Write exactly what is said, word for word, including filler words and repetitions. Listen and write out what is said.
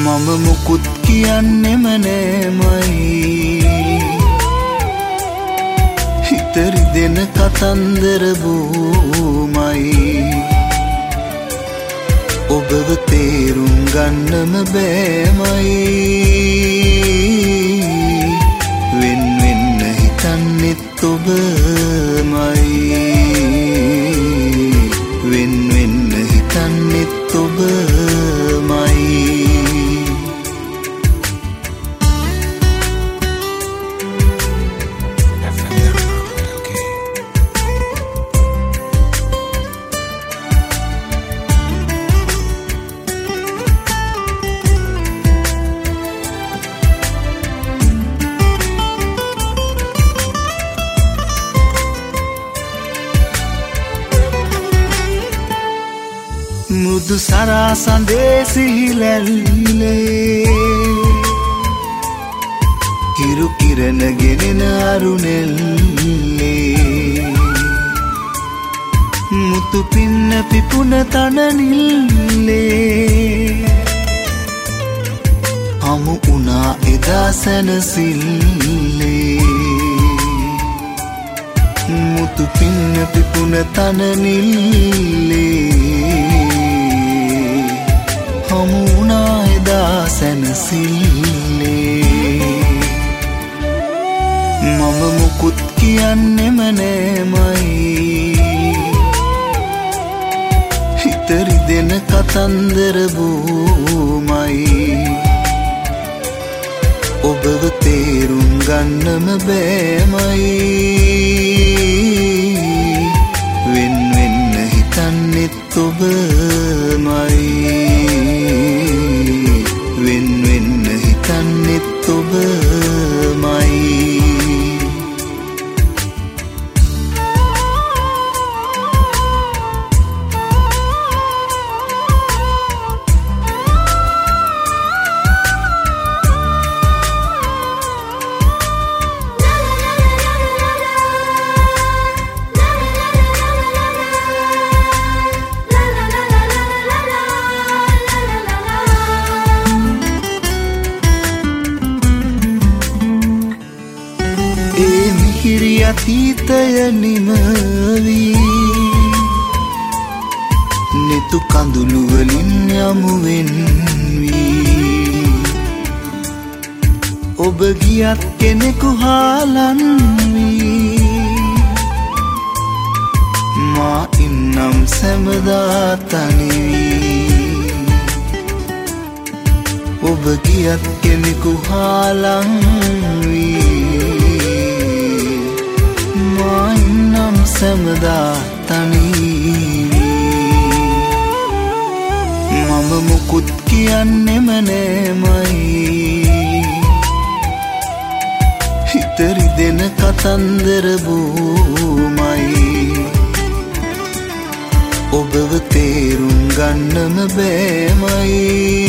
මම මුකුත් කියන්නෙම නෑමයි හිතරි දෙන කතන්දර බූමයි ඔබව තේරුම් ගන්නම බෑමයි වෙන් වෙන්න හිතන්නෙත් ඔබමයි වෙන් වෙන්න හිතන්නෙත් ඔබමයි මුදු සරසඳේ සිහිලැල්ලේ හිරු කිරණ ගෙනෙන අරුණෙල්ලේ මුතු පින්න පිපුන තනනිල්ලේ හමු උනා එදා සැනසිල්ලේ මුතු පින්න පිපුන තනනිල්ලේ හමුනා එදා සැනසිල්ලේ මම මුකුත් කියන්නෙම නෑමයි හිතරි දෙන කතන්දර බූමයි ඔබව තේරුම් ගන්නම බෑමයි වෙන් වෙන්න හිතන්නෙත් ඔබමයි වෙන් වෙන්න හිතන්නෙත් ඔබමයි අතීතය නිමවී නෙතු කඳුළු වලින් යමුවෙන් වී ඔබ ගියත් කෙනෙකු හාලන් වී මා ඉන්නම් සැමදා තනි වී ඔබ ගියත් කෙනෙකු හාලන් වී නම් සැමදා තනී මම මුකුත් කියන්නෙම නෑමයි හිතරි දෙන කතන්දර බූමයි ඔබව තේරුම් ගන්නම බෑමයි